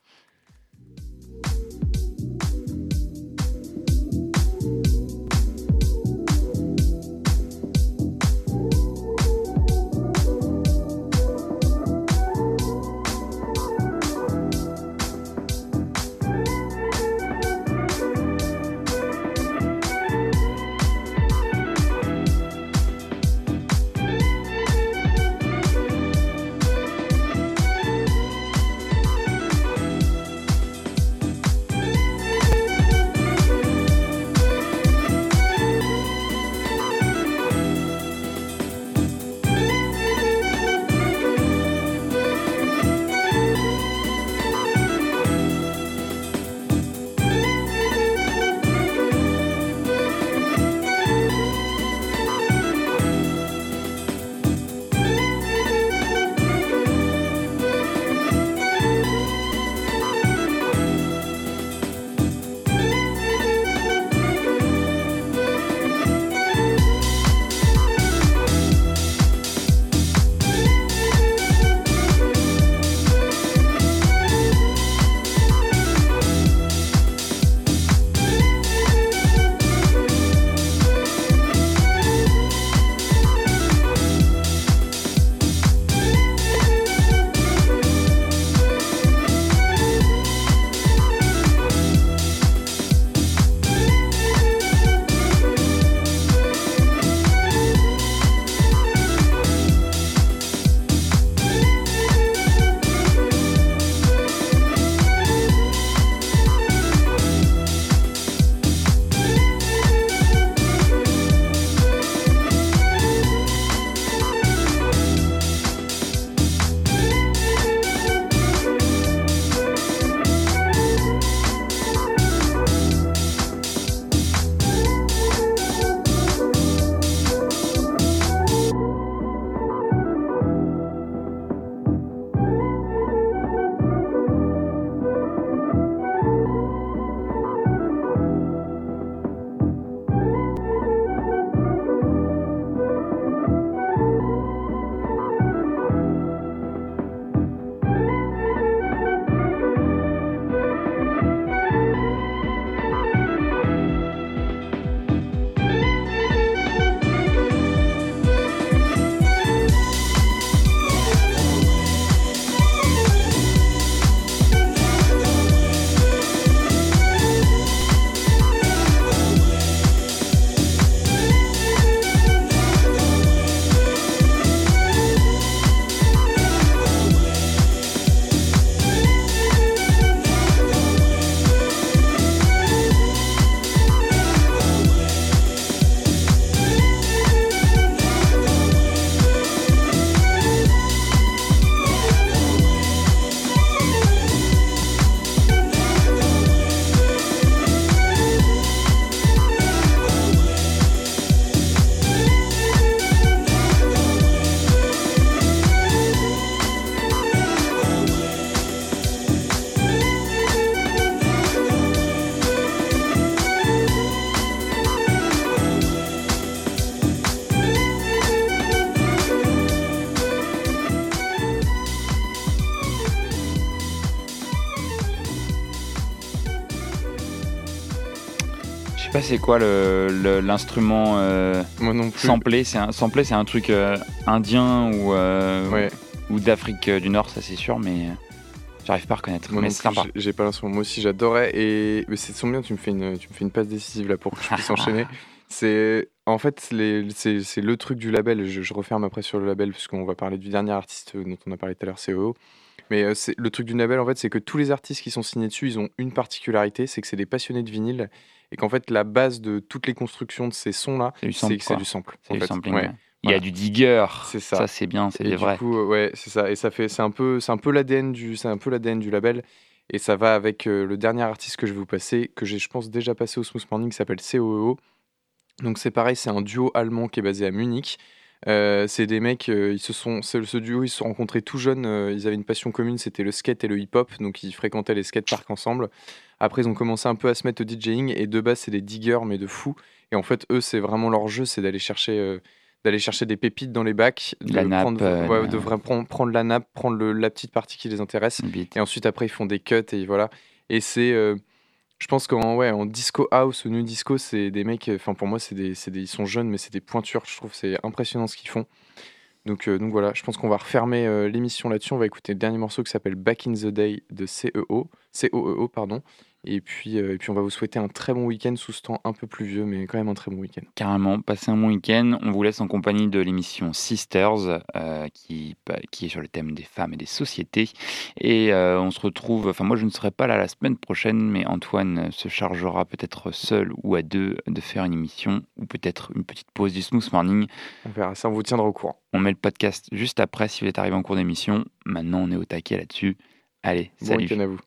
pas c'est quoi l'instrument Moi non plus. samplé. Samplé, c'est un truc indien ou d'Afrique du Nord, ça c'est sûr, mais j'arrive pas à reconnaître. Moi mais non c'est plus, sympa. j'ai pas l'instrument. Moi aussi, j'adorais. Mais c'est son bien, tu me fais une passe décisive là pour que je puisse enchaîner. En fait, c'est le truc du label. Je referme après sur le label, puisqu'on va parler du dernier artiste dont on a parlé tout à l'heure, COO. Mais le truc du label, en fait, c'est que tous les artistes qui sont signés dessus, ils ont une particularité, c'est que c'est des passionnés de vinyle. Et qu'en fait, la base de toutes les constructions de ces sons-là, c'est du sample. C'est du fait. sampling. Ouais. Il y a du digger. C'est ça. Ça, c'est bien, c'est des vrais. Du coup, ouais, c'est ça. Et c'est un peu l'ADN du label. Et ça va avec le dernier artiste que je vais vous passer, que j'ai, je pense, déjà passé au Smooth Morning, qui s'appelle COO. Donc c'est pareil, c'est un duo allemand qui est basé à Munich. C'est des mecs, ce duo, ils se sont rencontrés tout jeunes. Ils avaient une passion commune, c'était le skate et le hip-hop. Donc ils fréquentaient les skateparks ensemble. Après, ils ont commencé un peu à se mettre au DJing. Et de base, c'est des diggers, mais de fous. Et en fait, eux, c'est vraiment leur jeu, c'est d'aller chercher des pépites dans les bacs, prendre la nappe, prendre la petite partie qui les intéresse, et ensuite après ils font des cuts et voilà. Et c'est, je pense qu'en disco house ou new disco, c'est des mecs, enfin pour moi ils sont jeunes mais c'est des pointures, je trouve c'est impressionnant ce qu'ils font. Donc voilà, je pense qu'on va refermer l'émission là-dessus. On va écouter le dernier morceau qui s'appelle Back in the Day de COO, pardon. Et puis on va vous souhaiter un très bon week-end sous ce temps un peu pluvieux, mais quand même un très bon week-end. Carrément, passez un bon week-end. On vous laisse en compagnie de l'émission Sisters, qui est sur le thème des femmes et des sociétés. Et on se retrouve, enfin moi je ne serai pas là la semaine prochaine, mais Antoine se chargera peut-être seul ou à deux de faire une émission, ou peut-être une petite pause du Smooth Morning. On verra ça, on vous tiendra au courant. On met le podcast juste après si vous êtes arrivé en cours d'émission. Maintenant on est au taquet là-dessus. Allez, bon salut. Week-end à vous.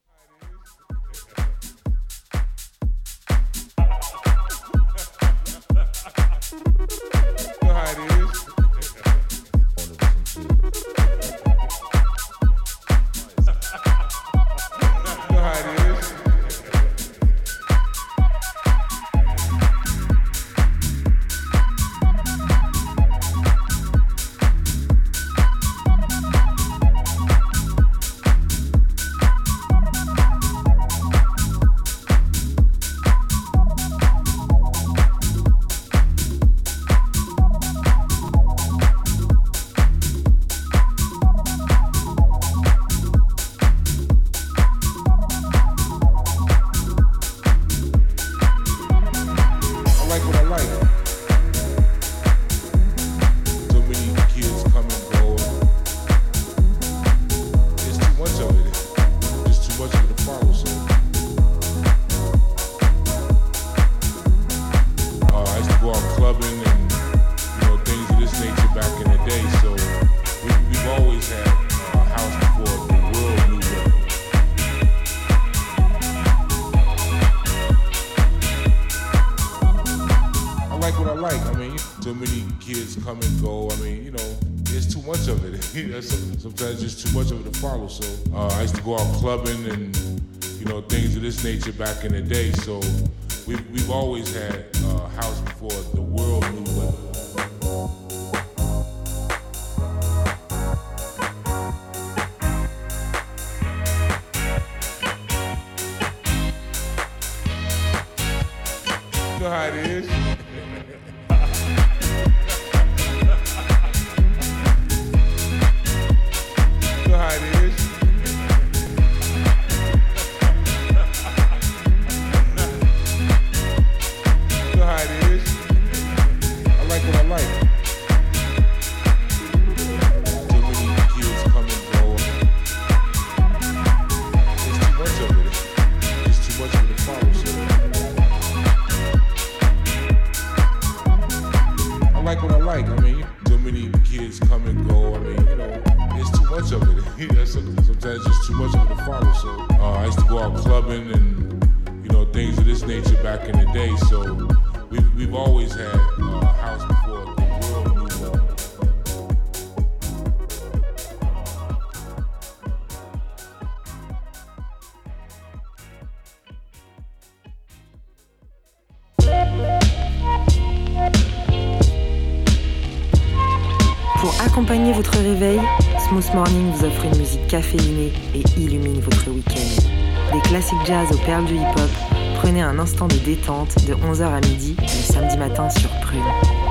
Sometimes just too much of it to follow. So I used to go out clubbing and things of this nature back in the day. So we've always had a house before the world knew well. You know how it is. Sometimes just too much of it to follow. So I used to go out clubbing and things of this nature back in the day. So we've always had a house before the world knew well. Pour accompagner votre réveil, Smooth Morning vous offre une musique caféinée et illumine votre week-end. Des classiques jazz aux perles du hip-hop, Prenez un instant de détente de 11h à midi le samedi matin sur Prune.